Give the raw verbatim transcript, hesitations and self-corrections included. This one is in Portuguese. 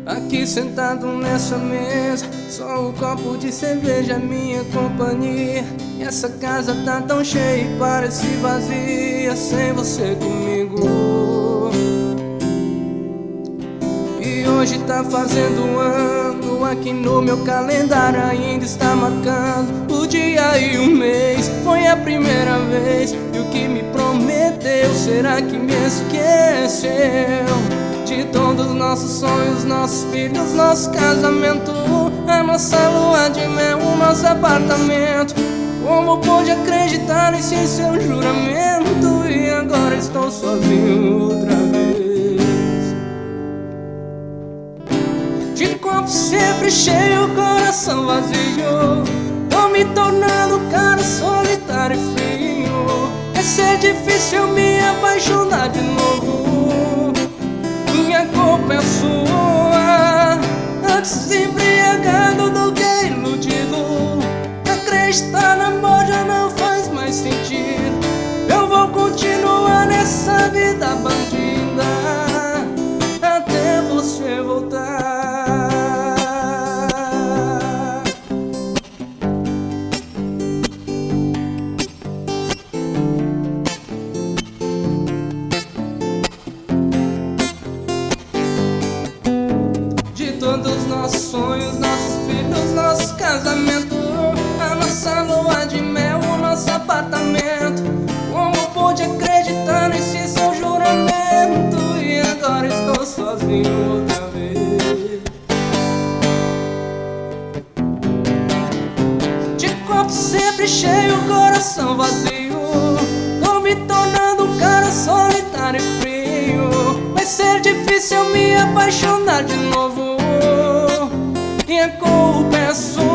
Aqui sentado nessa mesa, só um copo de cerveja é minha companhia. E essa casa tá tão cheia e parece vazia sem você comigo. E hoje tá fazendo um ano, aqui no meu calendário ainda está marcando o dia e o mês. Foi a primeira vez, e o que me prometeu, será que me esqueceu? De todos os nossos sonhos, nossos filhos, nosso casamento, a nossa lua de mel, o nosso apartamento. Como pude acreditar nesse seu juramento? E agora estou sozinho outra vez. De copo sempre cheio, coração vazio, tô me tornando cara solitário e frio. Vai ser difícil me apaixonar de novo. Minha culpa é sua, antes embriagado do que iludido. Acreditar no amor já não faz mais sentido. Eu vou continuar nessa vida bandida até você voltar. Todos os nossos sonhos, nossos filhos, nosso casamento, a nossa lua de mel, o nosso apartamento. Como pude acreditar nesse seu juramento? E agora estou sozinho outra vez. De copo sempre cheio, coração vazio, tô me tornando um cara solitário e frio. Vai ser difícil me apaixonar de novo. E a culpa é sua.